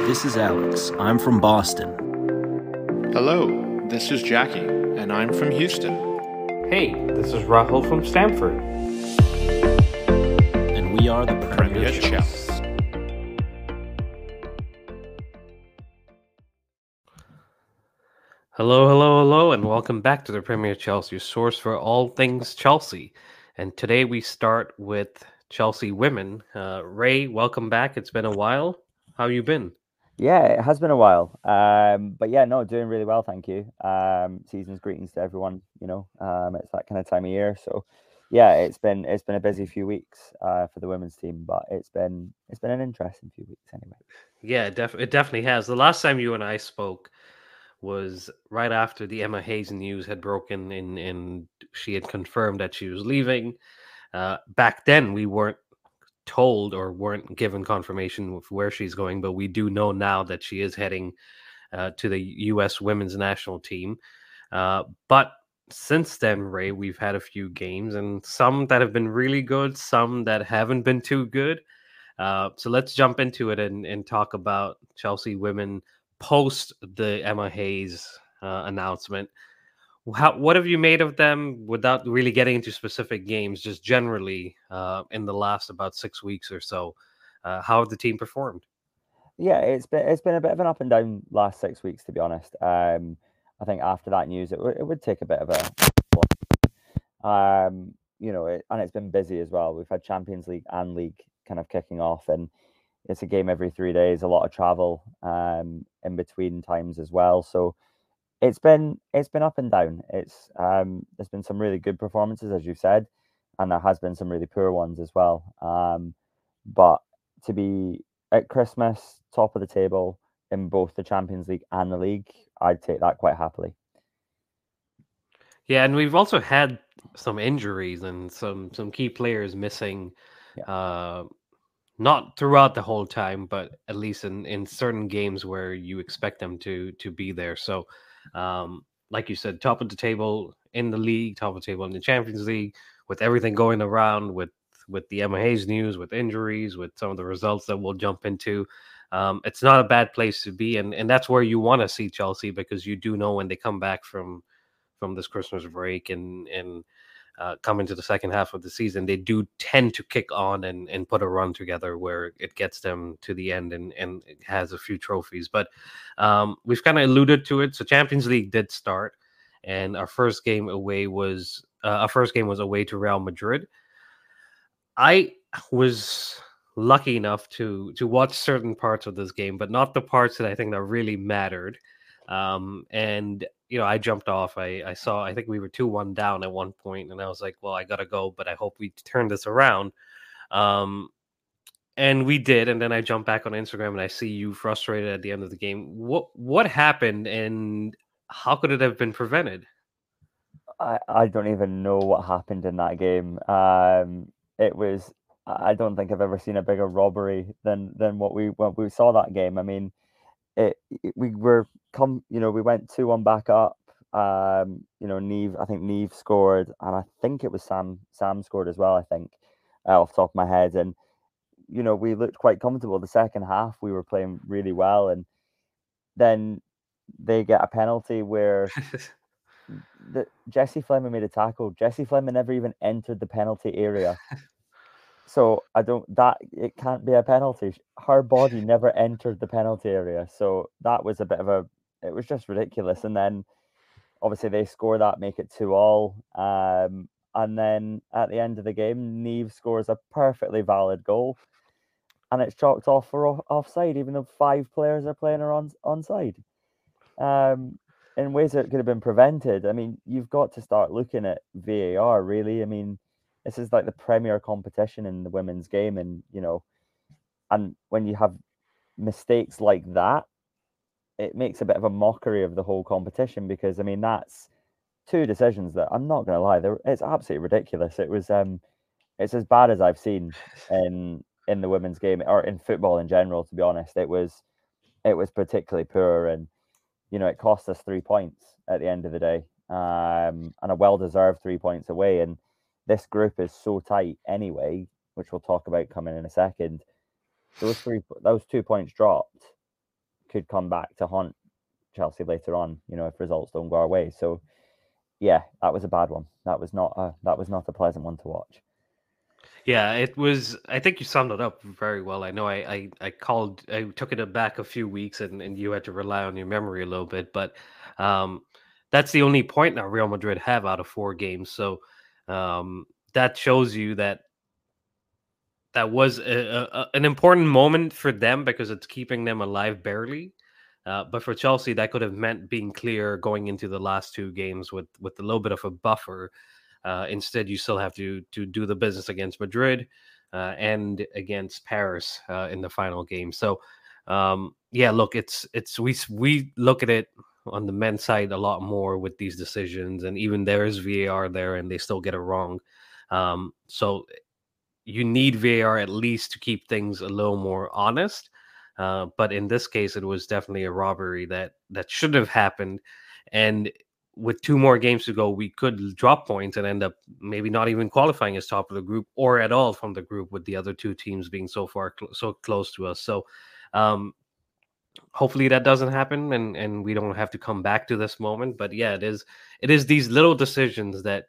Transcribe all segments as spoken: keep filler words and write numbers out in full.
This is Alex. I'm from Boston. Hello, this is Jackie, and I'm from Houston. Hey, this is Rahul from Stamford. And we are the Premier, Premier Chels. Chels. Hello, hello, hello, and welcome back to the Premier Chelsea, your source for all things Chelsea. And today we start with Chelsea women. Uh, Ray, welcome back. It's been a while. How you been? Yeah, it has been a while. Um, but yeah, no, doing really well, thank you. Um, season's greetings to everyone. You know, um, it's that kind of time of year. So, yeah, it's been it's been a busy few weeks uh, for the women's team, but it's been it's been an interesting few weeks anyway. Yeah, it, def- it definitely has. The last time you and I spoke was right after the Emma Hayes news had broken, and and she had confirmed that she was leaving. Uh, back then, we weren't told or weren't given confirmation of where she's going, but we do know now that she is heading uh, to the U S women's national team. Uh, but since then, Ray, we've had a few games, and some that have been really good, some that haven't been too good. Uh, so let's jump into it and, and talk about Chelsea women post the Emma Hayes uh, announcement. How, what have you made of them without really getting into specific games, just generally uh, in the last about six weeks or so? Uh, how have the team performed? Yeah, it's been it's been a bit of an up and down last six weeks, to be honest. Um, I think after that news, it, w- it would take a bit of a, um, you know, it, and it's been busy as well. We've had Champions League and League kind of kicking off, and it's a game every three days, a lot of travel um, in between times as well. So it's been it's been up and down. It's um, there's been some really good performances, as you said, and there has been some really poor ones as well. Um, but to be at Christmas, top of the table in both the Champions League and the league, I'd take that quite happily. Yeah, and we've also had some injuries and some some key players missing. Yeah. Uh, not throughout the whole time, but at least in, in certain games where you expect them to to be there. So, um, like you said, top of the table in the league, top of the table in the Champions League, with everything going around, with with the Emma Hayes news, with injuries, with some of the results that we'll jump into. Um, it's not a bad place to be, and and that's where you want to see Chelsea, because you do know when they come back from from this Christmas break and and uh, come into the second half of the season, they do tend to kick on and, and put a run together where it gets them to the end and, and it has a few trophies. But um, we've kind of alluded to it. So Champions League did start, and our first game away was uh, our first game was away to Real Madrid. I was lucky enough to to watch certain parts of this game, but not the parts that I think that really mattered. Um, and you know, I jumped off. I, I saw, I think we were two one down at one point, and I was like, well, I gotta go, but I hope we turn this around. Um, and we did. And then I jumped back on Instagram, and I see you frustrated at the end of the game. What what happened, and how could it have been prevented? I, I don't even know what happened in that game. Um, it was I don't think I've ever seen a bigger robbery than than what we what we saw that game. I mean, it, it we were come you know we went two one back up. Um, you know, Neve I think Neve scored, and I think it was Sam Sam scored as well. I think uh, off the top of my head, and you know we looked quite comfortable. The second half we were playing really well, and then they get a penalty where the Jesse Fleming made a tackle. Jesse Fleming never even entered the penalty area. So I don't that it can't be a penalty. Her body never entered the penalty area. So that was a bit of a it was just ridiculous. And then obviously they score that, make it two all. Um, and then at the end of the game, Neve scores a perfectly valid goal. And it's chalked off for off- offside, even though five players are playing her on onside. Um, in ways that could have been prevented. I mean, you've got to start looking at V A R, really. I mean, this is like the premier competition in the women's game, and you know, and when you have mistakes like that, it makes a bit of a mockery of the whole competition, because I mean, that's two decisions that I'm not going to lie, they're, it's absolutely ridiculous. It was um, it's as bad as I've seen in in the women's game or in football in general. To be honest, it was it was particularly poor, and you know, it cost us three points at the end of the day, um, and a well-deserved three points away. And this group is so tight anyway, which we'll talk about coming in a second. Those three, those two points dropped. could come back to haunt Chelsea later on, you know, if results don't go our way. So yeah, that was a bad one. That was not a that was not a pleasant one to watch. Yeah, it was. I think you summed it up very well. I know I, I, I called, I took it back a few weeks, and, and you had to rely on your memory a little bit. But um, that's the only point that Real Madrid have out of four games. So um, that shows you that that was a, a, an important moment for them because it's keeping them alive barely. Uh, but for Chelsea, that could have meant being clear going into the last two games with with a little bit of a buffer. Uh, instead, you still have to to do the business against Madrid uh, and against Paris uh, in the final game. So, um, yeah, look, it's it's we we look at it on the men's side a lot more with these decisions, and even there is V A R there, and they still get it wrong. Um, so you need V A R at least to keep things a little more honest. Uh, but in this case, it was definitely a robbery that that should have happened, and with two more games to go, we could drop points and end up maybe not even qualifying as top of the group or at all from the group, with the other two teams being so far cl- so close to us. So um, hopefully that doesn't happen, and and we don't have to come back to this moment. But yeah, it is it is these little decisions that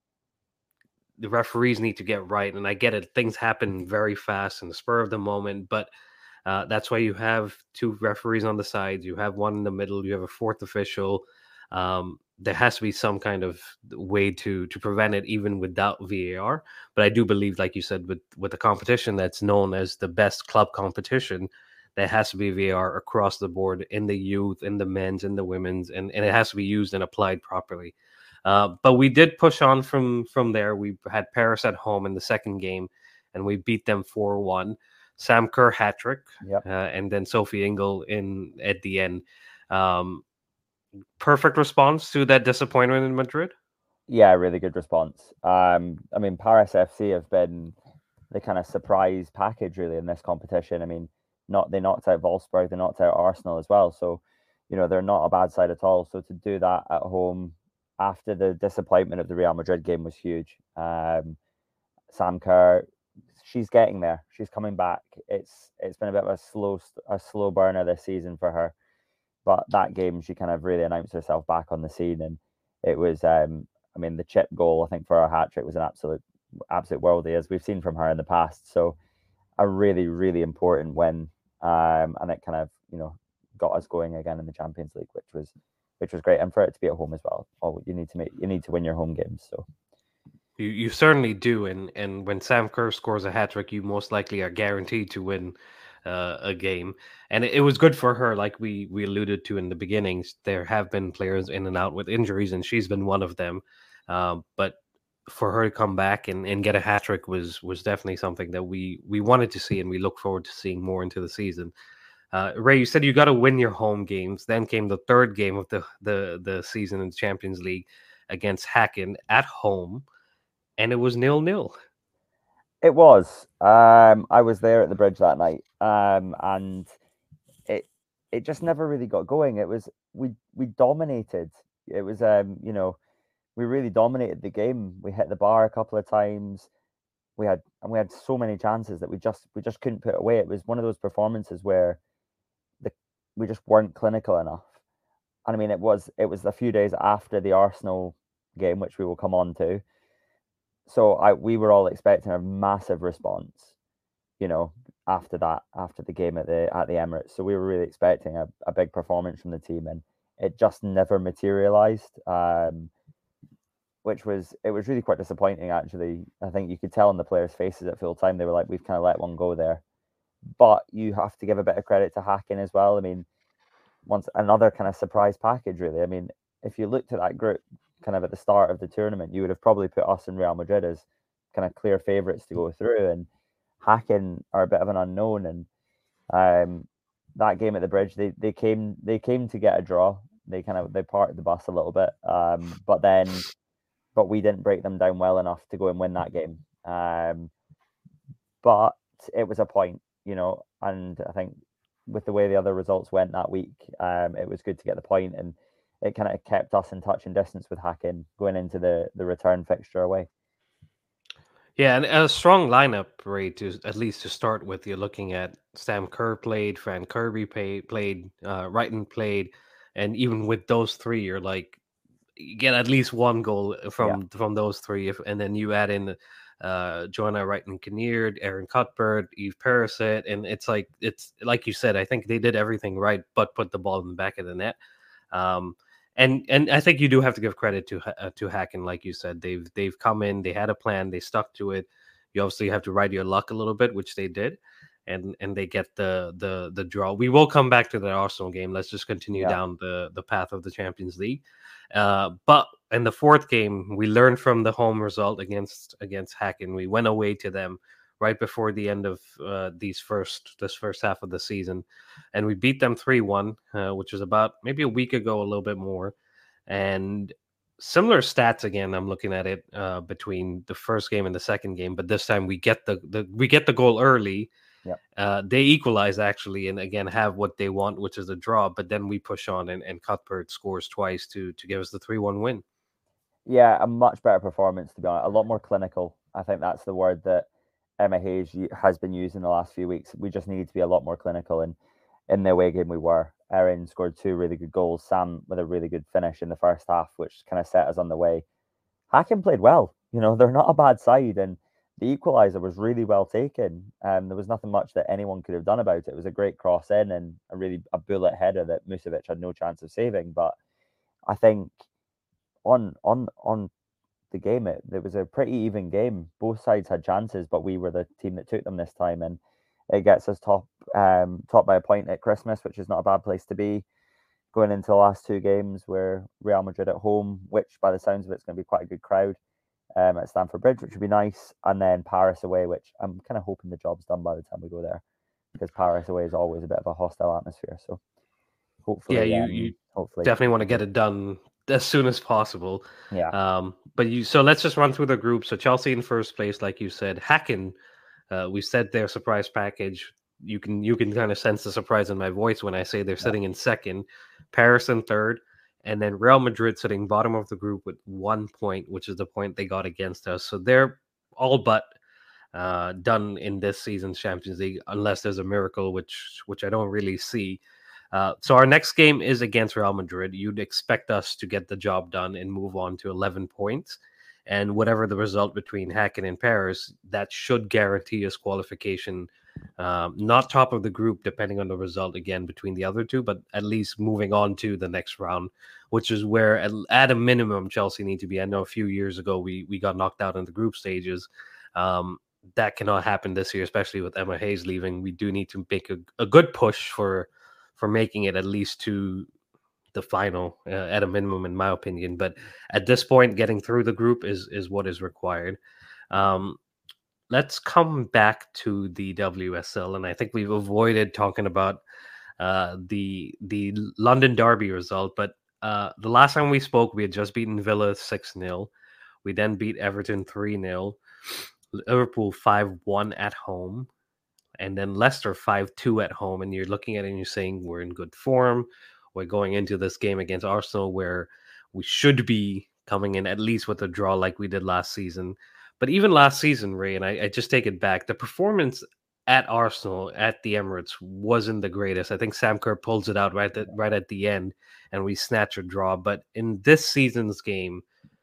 the referees need to get right. And I get it, things happen very fast in the spur of the moment, but uh, that's why you have two referees on the sides, you have one in the middle, you have a fourth official. Um, there has to be some kind of way to to prevent it even without V A R. But I do believe, like you said, with with a competition that's known as the best club competition, there has to be V A R across the board in the youth, in the men's, in the women's, and, and it has to be used and applied properly. Uh, but we did push on from from there. We had Paris at home in the second game, and we beat them four one. Sam Kerr hat trick, Yep. uh, and then Sophie Ingle in at the end. Um, perfect response to that disappointment in Madrid. Yeah, really good response. Um, I mean, Paris F C have been the kind of surprise package really in this competition. I mean, not they knocked out Wolfsburg, they knocked out Arsenal as well. So, you know, they're not a bad side at all. So to do that at home after the disappointment of the Real Madrid game was huge. Um, Sam Kerr, she's getting there. She's coming back. It's it's been a bit of a slow a slow burner this season for her, but that game she kind of really announced herself back on the scene, and it was. Um, I mean, the chip goal I think for her hat trick was an absolute absolute worldie, as we've seen from her in the past. So a really really important win, um, and it kind of you know got us going again in the Champions League, which was which was great, and for it to be at home as well. Oh, you need to make you need to win your home games. So. You you certainly do, and and when Sam Kerr scores a hat trick, you most likely are guaranteed to win uh, a game. And it, it was good for her, like we we alluded to in the beginnings. There have been players in and out with injuries, and she's been one of them. Um, but for her to come back and, and get a hat trick was was definitely something that we we wanted to see, and we look forward to seeing more into the season. Uh, Ray, you said you got to win your home games. Then came the third game of the the the season in the Champions League against Hacken at home, and it was nil nil. It was. Um, I was there at the bridge that night, um, and it it just never really got going. It was we we dominated. It was um, you know, we really dominated the game. We hit the bar a couple of times. We had and we had so many chances that we just we just couldn't put away. It was one of those performances where the we just weren't clinical enough. And I mean, it was it was a few days after the Arsenal game, which we will come on to. So I we were all expecting a massive response, you know, after that, after the game at the at the Emirates. So we were really expecting a, a big performance from the team, and it just never materialized. Um, which was it was really quite disappointing actually. I think you could tell on the players' faces at full time they were like, we've kind of let one go there. But you have to give a bit of credit to Hacken as well. I mean, once another kind of surprise package, really. I mean, if you looked at that group kind of at the start of the tournament, you would have probably put us and Real Madrid as kind of clear favourites to go through, and Hacken are a bit of an unknown. And um, that game at the bridge, they they came they came to get a draw. They kind of they parted the bus a little bit, um, but then but we didn't break them down well enough to go and win that game. Um, but it was a point, you know, and I think with the way the other results went that week, um, it was good to get the point, and it kind of kept us in touch and distance with Hacken going into the the return fixture away. Yeah, and a strong lineup, Ray, to at least to start with. You're looking at Sam Kerr played, Fran Kirby pay, played, uh, Wrighton played, and even with those three, you're like you get at least one goal Yeah, from from those three, if, and then you add in uh, Joanna Wrighton Kinnear, Aaron Cuthbert, Eve Parasit, and it's like it's like you said. I think they did everything right, but put the ball in the back of the net. Um, and and I think you do have to give credit to Ha- uh, to Hacken, like you said. They've they've come in, they had a plan, they stuck to it. You obviously have to ride your luck a little bit, which they did, and and they get the the the draw. We will come back to the Arsenal game. Let's just continue yeah, down the the path of the Champions League. Uh, but in the fourth game, we learned from the home result against against Hacken. We went away to them right before the end of uh, these first this first half of the season, and we beat them three one, uh, which was about maybe a week ago, a little bit more, and similar stats again. I'm looking at it uh, between the first game and the second game, but this time we get the, the we get the goal early. yeah. Uh, they equalize actually, and again have what they want, which is a draw. But then we push on, and, and Cuthbert scores twice to to give us the three one win. Yeah, a much better performance, to be honest. A lot more clinical. I think that's the word that Emma Hayes u- has been using the last few weeks. We just needed to be a lot more clinical, and in the away game we were. Erin scored two really good goals. Sam with a really good finish in the first half, which kind of set us on the way. Hacken played well. You know, they're not a bad side, and the equaliser was really well taken. Um, there was nothing much that anyone could have done about it. It was a great cross in and a really a bullet header that Musovic had no chance of saving. But I think on on on the game, it, it was a pretty even game. Both sides had chances, but we were the team that took them this time, and it gets us top um, top by a point at Christmas, which is not a bad place to be. Going into the last two games, where Real Madrid at home, which by the sounds of it is going to be quite a good crowd um, at Stamford Bridge, which would be nice, and then Paris away, which I'm kind of hoping the job's done by the time we go there, because Paris away is always a bit of a hostile atmosphere. So Yeah, hopefully, you you um, hopefully, definitely want to get it done as soon as possible. yeah, Um, but you so let's just run through the group. So Chelsea in first place, like you said. Hacken, uh, we said their surprise package. You can you can kind of sense the surprise in my voice when I say they're yeah, sitting in second, Paris in third, and then Real Madrid sitting bottom of the group with one point, which is the point they got against us. So they're all but uh, done in this season's Champions League, unless there's a miracle, which which I don't really see. Uh, so our next game is against Real Madrid. You'd expect us to get the job done and move on to eleven points. And whatever the result between Hacken and Paris, that should guarantee us qualification. Um, not top of the group, depending on the result again between the other two, but at least moving on to the next round, which is where at, at a minimum Chelsea need to be. I know a few years ago we we got knocked out in the group stages. Um, that cannot happen this year, especially with Emma Hayes leaving. We do need to make a, a good push for for making it at least to the final uh, at a minimum, in my opinion. But at this point, getting through the group is is what is required. Um, let's come back to the W S L, and I think we've avoided talking about uh, the the London Derby result. But uh, the last time we spoke, we had just beaten Villa six nil. We then beat Everton three nil, Liverpool five one at home, and then Leicester five two at home. And you're looking at it and you're saying we're in good form. We're going into this game against Arsenal where we should be coming in at least with a draw like we did last season. But even last season, Ray, and I, I just take it back, the performance at Arsenal at the Emirates wasn't the greatest. I think Sam Kerr pulls it out right at, right at the end and we snatch a draw. But in this season's game,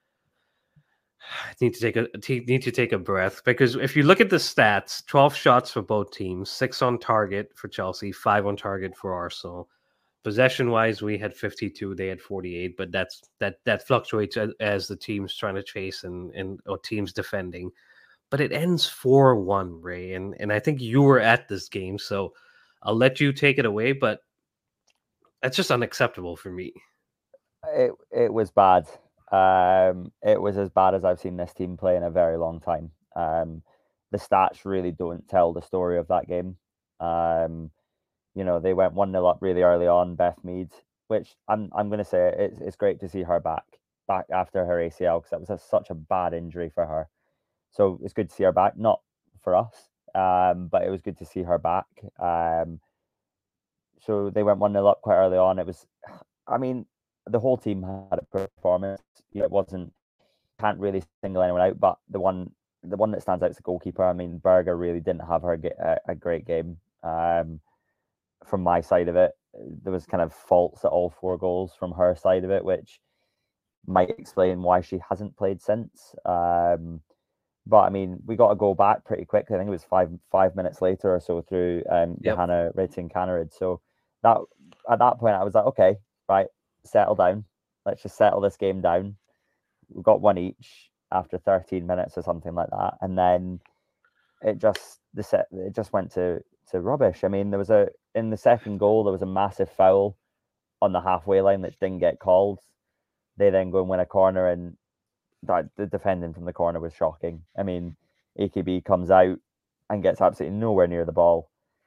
I need to take a t- need to take a breath, because if you look at the stats, twelve shots for both teams, six on target for Chelsea, five on target for Arsenal. Possession wise, we had fifty-two, they had forty-eight, but that's that that fluctuates as, as the teams trying to chase and and or teams defending. But it ends four one, Ray, and and I think you were at this game, so I'll let you take it away. But that's just unacceptable for me. it it was bad. Um, it was as bad as I've seen this team play in a very long time. Um, the stats really don't tell the story of that game. Um, you know, they went one nil up really early on, Beth Mead, which I'm I'm going to say it's, it's great to see her back, back after her A C L, because that was a, such a bad injury for her. So it's good to see her back, not for us, um, but it was good to see her back. Um, so they went one nil up quite early on. It was, I mean, the whole team had a performance. You know, it wasn't, can't really single anyone out, but the one the one that stands out is the goalkeeper. I mean, Berger really didn't have her get a, a great game. Um, from my side of it, there was kind of faults at all four goals from her side of it, which might explain why she hasn't played since. Um, but I mean, we got to go back pretty quickly. I think it was five five minutes later or so through um, Yep. Johanna Reiting Kaneryd. So that at that point, I was like, okay, right, settle down. Let's just settle this game down. We got one each after thirteen minutes or something like that, and then it just the set it just went to to rubbish. I mean, there was a in the second goal there was a massive foul on the halfway line that didn't get called. They then go and win a corner, and that the defending from the corner was shocking. I mean, A K B comes out and gets absolutely nowhere near the ball,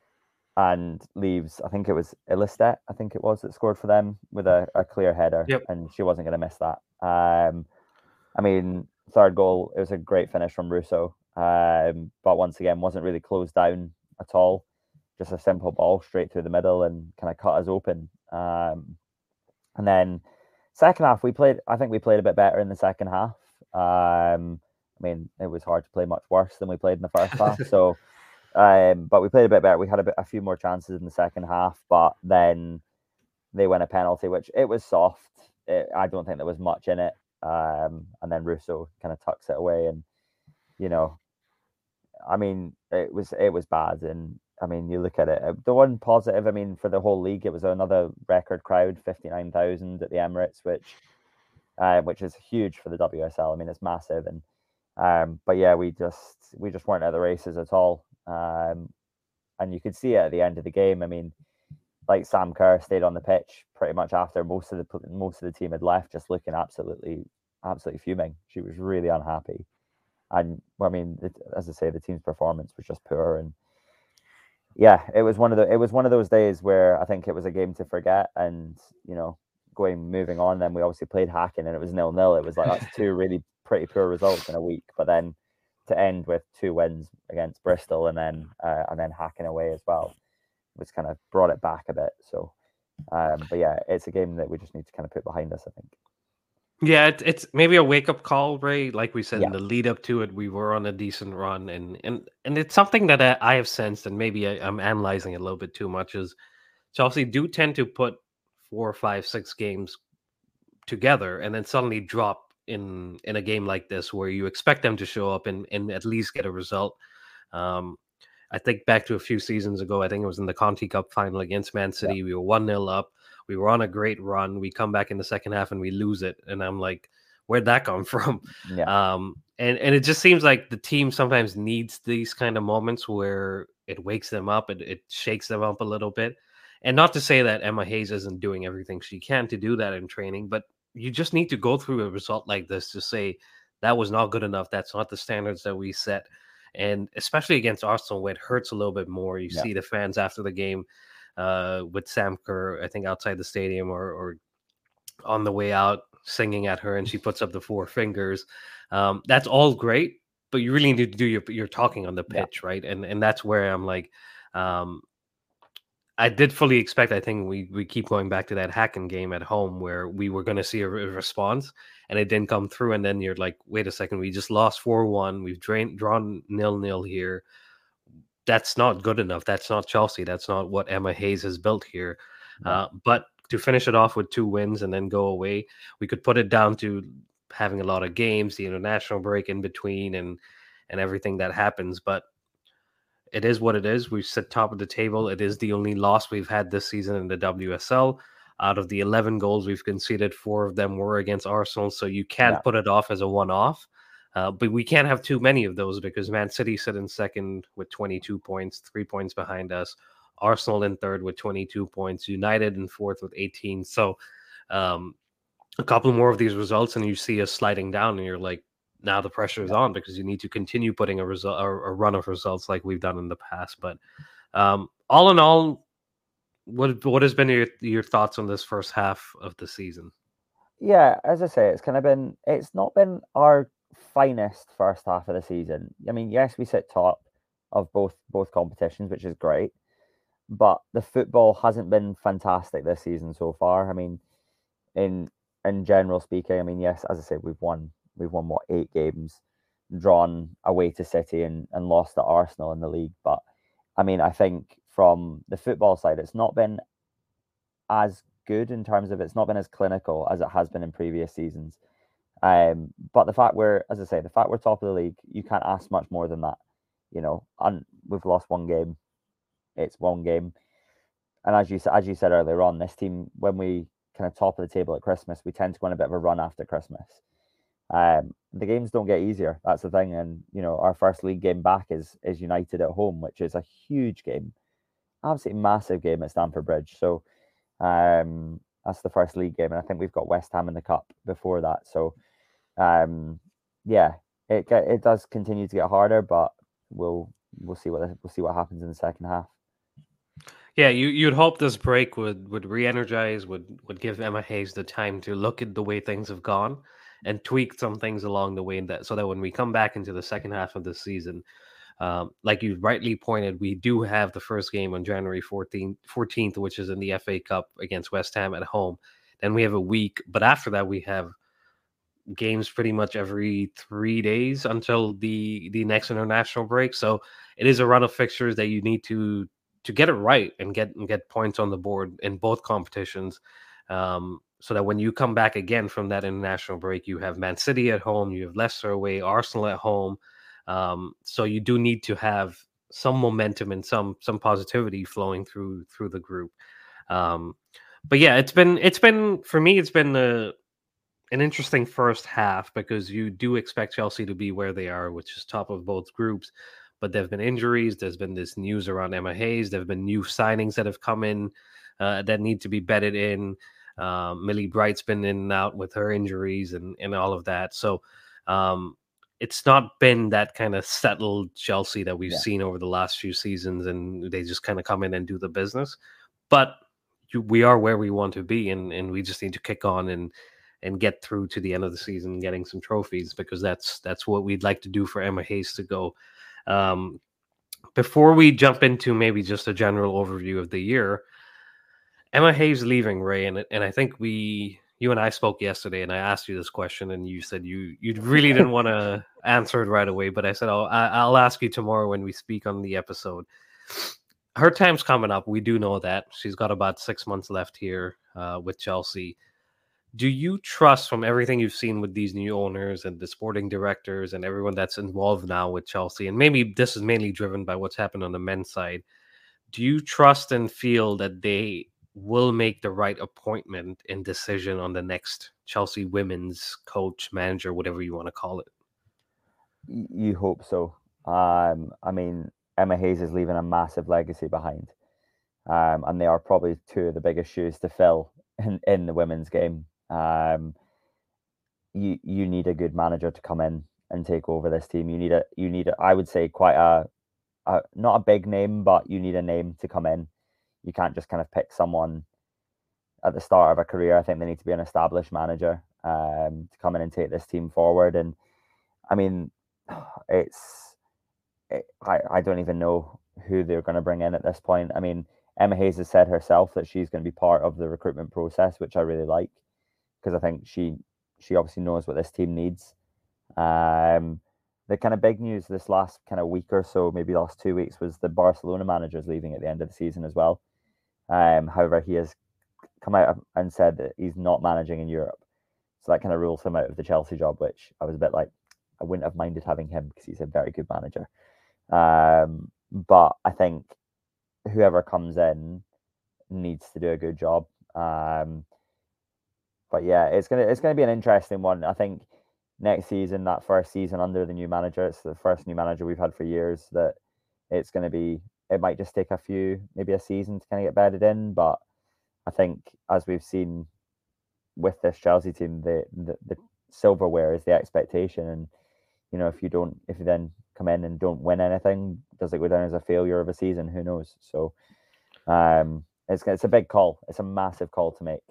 and leaves. I think it was Illistedt, I think it was that scored for them with a, a clear header, Yep. and she wasn't going to miss that. Um, I mean, third goal, it was a great finish from Russo, um, but once again wasn't really closed down at all. Just a simple ball straight through the middle and kind of cut us open. Um, and then second half, we played. I think we played a bit better in the second half. Um, I mean, it was hard to play much worse than we played in the first half. So, um, but we played a bit better. We had a bit, a few more chances in the second half, but then they win a penalty, which it was soft. It, I don't think there was much in it. Um, and then Russo kind of tucks it away, and you know, I mean, it was it was bad. And I mean, you look at it. The one positive, I mean, for the whole league, it was another record crowd, fifty-nine thousand at the Emirates, which, uh, which is huge for the W S L. I mean, it's massive, and um, but yeah, we just we just weren't at the races at all. Um, and you could see it at the end of the game. I mean, like Sam Kerr stayed on the pitch pretty much after most of the most of the team had left, just looking absolutely absolutely fuming. She was really unhappy, and I mean, it, as I say, the team's performance was just poor. And yeah, it was one of the it was one of those days where I think it was a game to forget, and you know, going moving on. Then we obviously played Hacken, and it was nil nil. It was like that's two really pretty poor results in a week, but then to end with two wins against Bristol and then uh, and then Hacken away as well, was kind of brought it back a bit. So, um, but yeah, it's a game that we just need to kind of put behind us, I think. Yeah, it, it's maybe a wake up call, Ray. Like we said, Yeah. in the lead up to it, we were on a decent run, and and and it's something that I, I have sensed, and maybe I, I'm analyzing it a little bit too much. Is Chelsea do tend to put four, five, six games together, and then suddenly drop in in a game like this, where you expect them to show up and and at least get a result. Um, I think back to a few seasons ago, I think it was in the Conti Cup final against Man City. Yeah. We were one nil up. We were on a great run. We come back in the second half and we lose it. And I'm like, where'd that come from? Yeah. Um, and, and it just seems like the team sometimes needs these kind of moments where it wakes them up. It, it shakes them up a little bit. And not to say that Emma Hayes isn't doing everything she can to do that in training, but you just need to go through a result like this to say that was not good enough. That's not the standards that we set. And especially against Arsenal, where it hurts a little bit more. You yeah. see the fans after the game uh, with Sam Kerr, I think, outside the stadium or, or on the way out, singing at her, and she puts up the four fingers. Um, that's all great, but you really need to do your your talking on the pitch, yeah. right? And and that's where I'm like, um, I did fully expect. I think we we keep going back to that Hacken game at home where we were going to see a, a response, and it didn't come through. And then you're like, wait a second, we just lost four one. We've drained, drawn nil nil here. That's not good enough. That's not Chelsea. That's not what Emma Hayes has built here. Yeah. Uh, but to finish it off with two wins and then go away, we could put it down to having a lot of games, the international break in between, and and everything that happens. But it is what it is. We sit top of the table. It is the only loss we've had this season in the W S L. Out of the eleven goals we've conceded, four of them were against Arsenal. So you can't yeah. put it off as a one-off. Uh, but we can't have too many of those because Man City sit in second with twenty-two points, three points behind us. Arsenal in third with twenty-two points. United in fourth with eighteen. So um, a couple more of these results and you see us sliding down and you're like, now the pressure is on because you need to continue putting a result or a run of results like we've done in the past. But um, all in all, what what has been your your thoughts on this first half of the season? Yeah, as I say, it's kind of been it's not been our finest first half of the season. I mean, yes, we sit top of both both competitions, which is great, but the football hasn't been fantastic this season so far. I mean, in in general speaking, I mean, yes, as I said, we've won we've won what eight games. drawn away to City and, and lost at Arsenal in the league. But I mean, I think from the football side, it's not been as good in terms of it's not been as clinical as it has been in previous seasons. Um, but the fact we're, as I say, the fact we're top of the league, you can't ask much more than that. You know, and we've lost one game. It's one game. And as you as you said earlier on, this team, when we kind of top of the table at Christmas, we tend to go on a bit of a run after Christmas. Um, the games don't get easier. That's the thing. And you know, our first league game back is is United at home, which is a huge game, absolutely massive game at Stamford Bridge. So um, that's the first league game, and I think we've got West Ham in the cup before that. So um, yeah, it it does continue to get harder, but we'll we'll see what we'll see what happens in the second half. Yeah, you you'd hope this break would would re-energize, would would give Emma Hayes the time to look at the way things have gone and tweak some things along the way, that so that when we come back into the second half of the season, um, like you rightly pointed, we do have the first game on January fourteenth, fourteenth, which is in the F A Cup against West Ham at home. Then we have a week, but after that we have games pretty much every three days until the the next international break. So it is a run of fixtures that you need to to get it right and get and get points on the board in both competitions, um, so that when you come back again from that international break, you have Man City at home, you have Leicester away, Arsenal at home. Um, so you do need to have some momentum and some some positivity flowing through through the group. Um, but yeah, it's been it's been for me, it's been a, an interesting first half, because you do expect Chelsea to be where they are, which is top of both groups. But there have been injuries. There's been this news around Emma Hayes. There have been new signings that have come in uh, that need to be bedded in. Um, Millie Bright's been in and out with her injuries and, and all of that. So um, it's not been that kind of settled Chelsea that we've yeah. seen over the last few seasons, and they just kind of come in and do the business. But you, we are where we want to be, and, and we just need to kick on and and get through to the end of the season, getting some trophies, because that's that's what we'd like to do for Emma Hayes to go. Um, before we jump into maybe just a general overview of the year, Emma Hayes leaving, Ray, and and I think we, you and I spoke yesterday, and I asked you this question, and you said you you really didn't want to answer it right away, but I said I'll I'll ask you tomorrow when we speak on the episode. Her time's coming up. We do know that she's got about six months left here uh, with Chelsea. Do you trust, from everything you've seen with these new owners and the sporting directors and everyone that's involved now with Chelsea, and maybe this is mainly driven by what's happened on the men's side, do you trust and feel that they will make the right appointment and decision on the next Chelsea women's coach, manager, whatever you want to call it? You hope so. Um, I mean, Emma Hayes is leaving a massive legacy behind, um, and they are probably two of the biggest shoes to fill in, in the women's game. Um, you you need a good manager to come in and take over this team. You need a you need a, I would say quite a, a not a big name, but you need a name to come in. You can't just kind of pick someone at the start of a career. I think they need to be an established manager um, to come in and take this team forward. And I mean, it's it, I I don't even know who they're going to bring in at this point. I mean, Emma Hayes has said herself that she's going to be part of the recruitment process, which I really like, because I think she she obviously knows what this team needs. Um, the kind of big news this last kind of week or so, maybe last two weeks, was the Barcelona manager is leaving at the end of the season as well. Um, however, he has come out and said that he's not managing in Europe, so that kind of rules him out of the Chelsea job, which I was a bit like, I wouldn't have minded having him because he's a very good manager. Um, but I think whoever comes in needs to do a good job. Um, but yeah, it's gonna it's gonna be an interesting one. I think next season, that first season under the new manager, it's the first new manager we've had for years. That it's gonna be. It might just take a few, maybe a season to kind of get bedded in. But I think, as we've seen with this Chelsea team, the the, the silverware is the expectation, and you know, if you don't, if you then come in and don't win anything, does it go down as a failure of a season? Who knows? So, um, it's it's a big call. It's a massive call to make.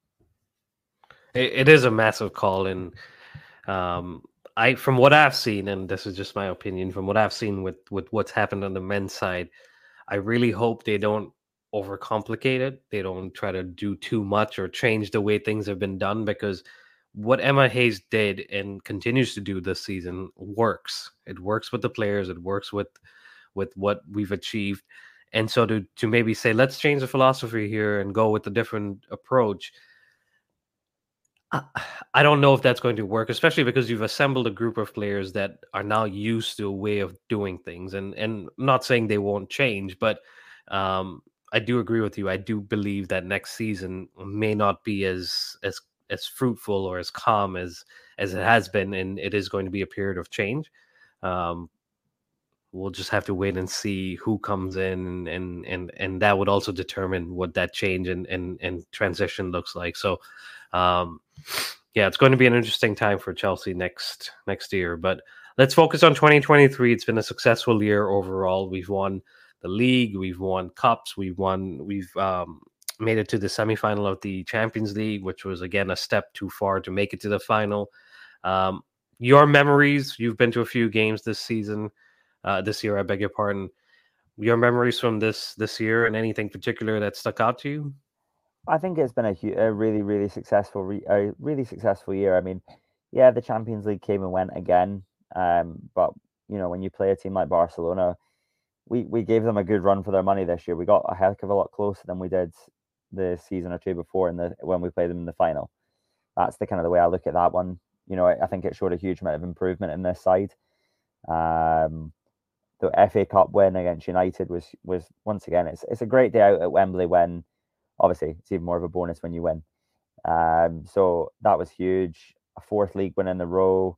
It, it is a massive call, and um, I, from what I've seen, and this is just my opinion, from what I've seen with with what's happened on the men's side, I really hope they don't overcomplicate it. They don't try to do too much or change the way things have been done, because what Emma Hayes did and continues to do this season works. It works with the players. It works with with what we've achieved. And so to to maybe say, let's change the philosophy here and go with a different approach, I, I don't know if that's going to work, especially because you've assembled a group of players that are now used to a way of doing things. And and I'm not saying they won't change, but um, I do agree with you. I do believe that next season may not be as as as fruitful or as calm as as it has been, and it is going to be a period of change. Um, we'll just have to wait and see who comes in, and and and, and that would also determine what that change and and, and transition looks like. So um yeah, it's going to be an interesting time for Chelsea next next year. But let's focus on twenty twenty-three. It's been a successful year overall. We've won the league, we've won cups, we've won we've um made it to the semifinal of the Champions League, which was again a step too far to make it to the final. Um your memories, you've been to a few games this season. Uh, this year, I beg your pardon. Your memories from this this year and anything particular that stuck out to you? I think it's been a, hu- a really, really successful, re- a really successful year. I mean, yeah, the Champions League came and went again, um, but you know, when you play a team like Barcelona, we we gave them a good run for their money this year. We got a heck of a lot closer than we did the season or two before in the when we played them in the final. That's the kind of the way I look at that one. You know, I, I think it showed a huge amount of improvement in this side. Um, the F A Cup win against United was was once again it's it's a great day out at Wembley when obviously it's even more of a bonus when you win. Um, so that was huge. A fourth league win in a row.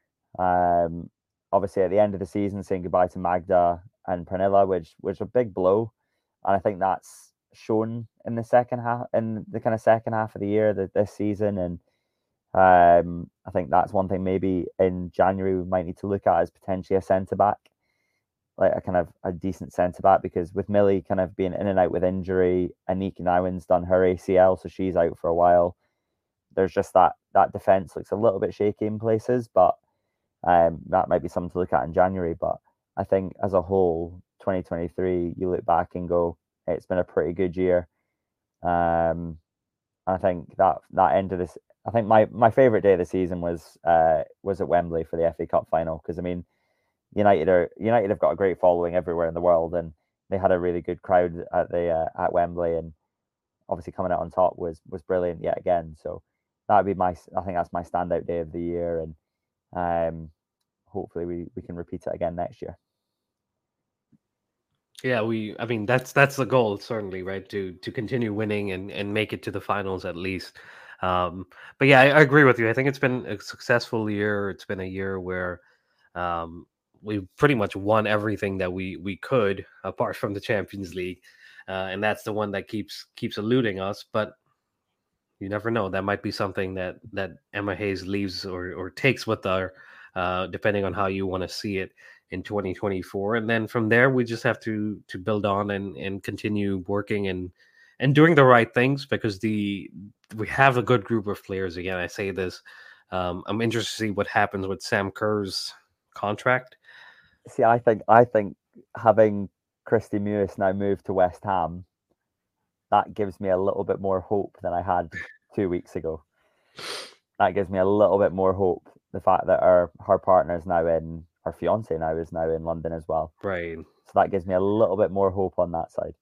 Um, obviously at the end of the season saying goodbye to Magda and Pernilla, which was a big blow, and I think that's shown in the second half in the kind of second half of the year that this season. And um, I think that's one thing maybe in January we might need to look at as potentially a centre back. Like a kind of a decent centre back, because with Millie kind of being in and out with injury, Anik Nouwen's done her A C L, so she's out for a while. There's just that that defence looks a little bit shaky in places, but um, that might be something to look at in January. But I think as a whole, twenty twenty-three, you look back and go, it's been a pretty good year. Um, I think that that end of this, I think my my favourite day of the season was uh was at Wembley for the F A Cup final, because I mean, United are United have got a great following everywhere in the world, and they had a really good crowd at the uh, at Wembley, and obviously coming out on top was was brilliant yet again. So that would be my I think that's my standout day of the year, and um, hopefully we we can repeat it again next year. Yeah, we. I mean, that's that's the goal, certainly, right? To to continue winning and and make it to the finals at least. Um, but yeah, I, I agree with you. I think it's been a successful year. It's been a year where um, we pretty much won everything that we we could, apart from the Champions League, uh, and that's the one that keeps keeps eluding us. But you never know; that might be something that that Emma Hayes leaves or or takes with her, uh, depending on how you want to see it in twenty twenty-four. And then from there, we just have to to build on and and continue working and and doing the right things, because the we have a good group of players. Again, I say this. Um, I'm interested to see what happens with Sam Kerr's contract. See, I think I think having Christy Mewis now move to West Ham, that gives me a little bit more hope than I had two weeks ago. That gives me a little bit more hope. The fact that our her partner is now in, her fiance now is now in London as well. Right. So that gives me a little bit more hope on that side.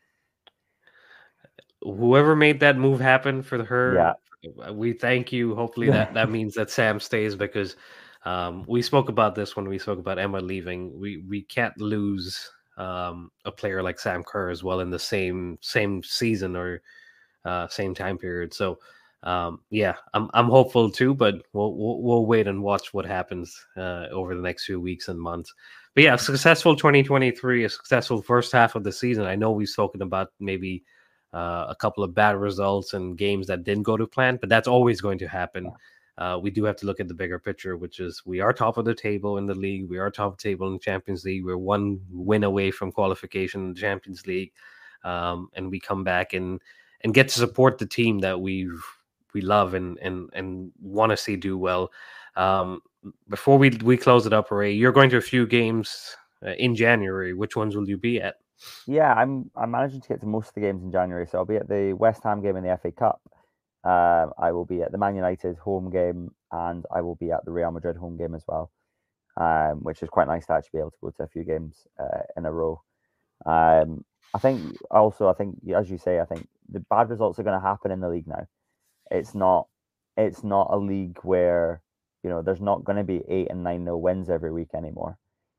Whoever made that move happen for her, yeah. we thank you. Hopefully that, that means that Sam stays, because um, we spoke about this when we spoke about Emma leaving. We we can't lose um, a player like Sam Kerr as well in the same same season or uh, same time period. So um, yeah, I'm I'm hopeful too, but we'll we'll, we'll wait and watch what happens uh, over the next few weeks and months. But yeah, successful twenty twenty-three, a successful first half of the season. I know we've spoken about maybe uh, a couple of bad results and games that didn't go to plan, but that's always going to happen. Uh, we do have to look at the bigger picture, which is we are top of the table in the league. We are top of the table in the Champions League. We're one win away from qualification in the Champions League, um, and we come back and and get to support the team that we we love and and and want to see do well. Um, before we we close it up, Ray, you're going to a few games uh, in January. Which ones will you be at? Yeah, I'm I'm managing to get to most of the games in January, so I'll be at the West Ham game in the F A Cup. Um, I will be at the Man United home game, and I will be at the Real Madrid home game as well, um, which is quite nice to actually be able to go to a few games uh, in a row. Um, I think also, I think as you say, I think the bad results are going to happen in the league now. It's not, it's not a league where, you know, there's not going to be eight and nine nil wins every week anymore.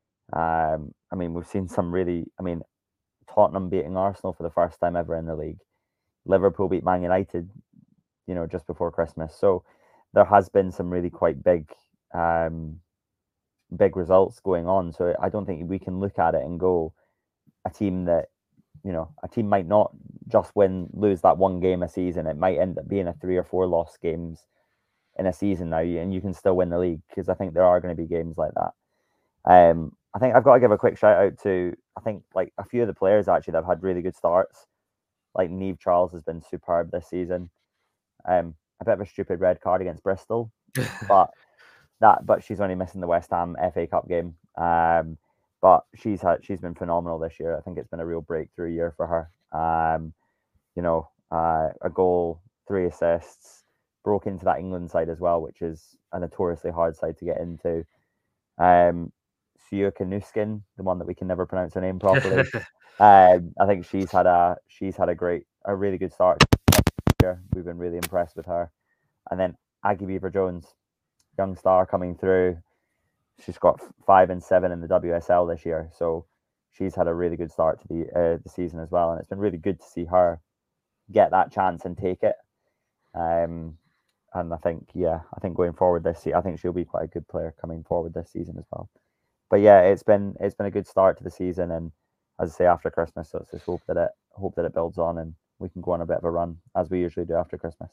Um, I mean, we've seen some really, I mean, Tottenham beating Arsenal for the first time ever in the league. Liverpool beat Man United, you know, just before Christmas. So there has been some really quite big, um, big results going on. So I don't think we can look at it and go, a team that, you know, a team might not just win, lose that one game a season. It might end up being a three or four loss games in a season now, and you can still win the league, because I think there are going to be games like that. Um, I think I've got to give a quick shout out to, I think, like a few of the players actually that have had really good starts. Like Niamh Charles has been superb this season. Um, a bit of a stupid red card against Bristol, but that, but she's only missing the West Ham F A Cup game. Um, but she's had, she's been phenomenal this year. I think it's been a real breakthrough year for her. Um, you know, uh, a goal, three assists, broke into that England side as well, which is a notoriously hard side to get into. Um, Suyuka Nuskin, the one that we can never pronounce her name properly. um, I think she's had a she's had a great, a really good start here. We've been really impressed with her. And then Aggie Beever-Jones, young star coming through. She's got five and seven in the W S L this year, so she's had a really good start to the uh, the season as well. And it's been really good to see her get that chance and take it. Um, and I think, yeah, I think going forward this season, I think she'll be quite a good player coming forward this season as well. But yeah, it's been it's been a good start to the season, and as I say, after Christmas, so let's just hope that it hope that it builds on and we can go on a bit of a run as we usually do after Christmas.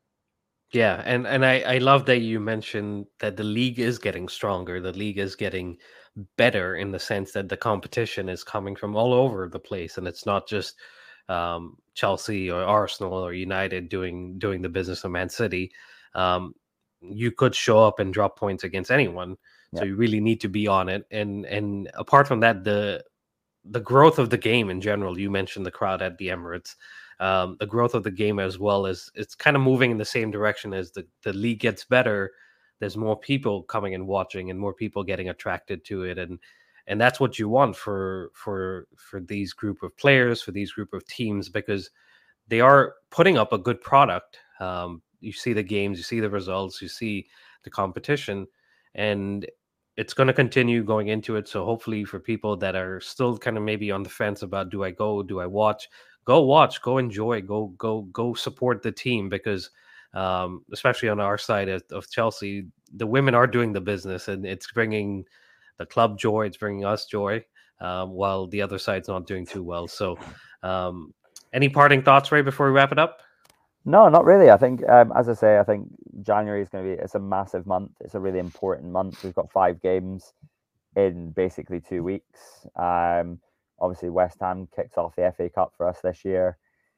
Yeah, and and I I love that you mentioned that the league is getting stronger. The league is getting better in the sense that the competition is coming from all over the place, and it's not just um, Chelsea or Arsenal or United doing doing the business of Man City. Um, you could show up and drop points against anyone, so Yeah. you really need to be on it. And and apart from that, the the growth of the game in general. You mentioned the crowd at the Emirates. Um, the growth of the game as well as it's kind of moving in the same direction as the, the league gets better. There's more people coming and watching and more people getting attracted to it. And, and that's what you want for, for, for these group of players, for these group of teams, because they are putting up a good product. Um, you see the games, you see the results, you see the competition, and it's going to continue going into it. So hopefully for people that are still kind of maybe on the fence about, do I go, do I watch, go watch, go enjoy, go, go, go support the team, because um, especially on our side of, of Chelsea, the women are doing the business, and it's bringing the club joy. It's bringing us joy, um, while the other side's not doing too well. So um, any parting thoughts, Ray, before we wrap it up? No, not really. I think, um, as I say, I think January is going to be, it's a massive month. It's a really important month. We've got five games in basically two weeks. Um, obviously, West Ham kicks off the F A Cup for us this year.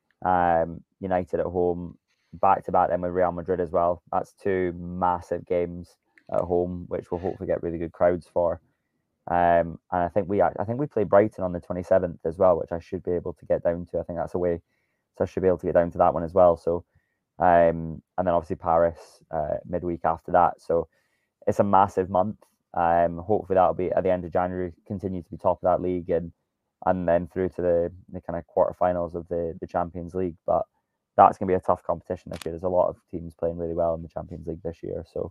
Um, United at home, back to back then with Real Madrid as well. That's two massive games at home, which we'll hopefully get really good crowds for. Um, and I think we, I think we play Brighton on the twenty-seventh as well, which I should be able to get down to. I think that's away. So I should be able to get down to that one as well. So, um, and then obviously Paris uh, midweek after that. So it's a massive month. Um, hopefully that'll be at the end of January, continue to be top of that league, and and then through to the, the kind of quarterfinals of the, the Champions League. But that's going to be a tough competition this year. There's a lot of teams playing really well in the Champions League this year. So,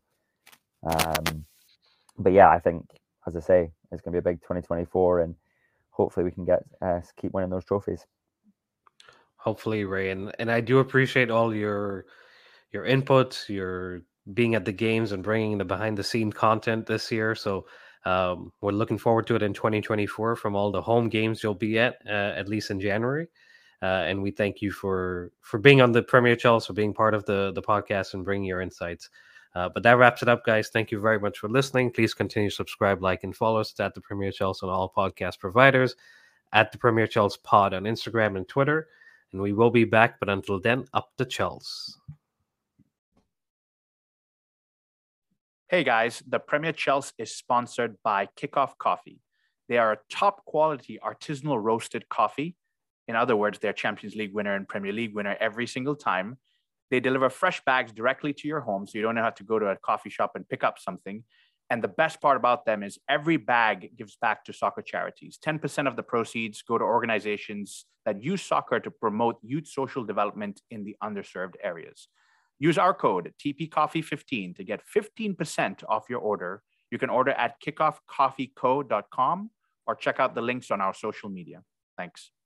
um, but yeah, I think, as I say, it's going to be a big twenty twenty-four, and hopefully we can get uh, keep winning those trophies. Hopefully, Ray, and and I do appreciate all your your input, your being at the games and bringing the behind the scene content this year. So um, we're looking forward to it in twenty twenty-four from all the home games you'll be at, uh, at least in January. Uh, and we thank you for for being on the Premier Chelsea, for being part of the the podcast and bringing your insights. Uh, but that wraps it up, guys. Thank you very much for listening. Please continue to subscribe, like, and follow us at the Premier Chelsea on all podcast providers, at the Premier Chelsea Pod on Instagram and Twitter. And we will be back, but until then, up the Chelsea. Hey guys, the Premier Chelsea is sponsored by Kickoff Coffee. They are a top quality artisanal roasted coffee. In other words, they're Champions League winner and Premier League winner every single time. They deliver fresh bags directly to your home, so you don't have to go to a coffee shop and pick up something. And the best part about them is every bag gives back to soccer charities. ten percent of the proceeds go to organizations that use soccer to promote youth social development in the underserved areas. Use our code T P Coffee fifteen to get fifteen percent off your order. You can order at kickoff coffee co dot com or check out the links on our social media. Thanks.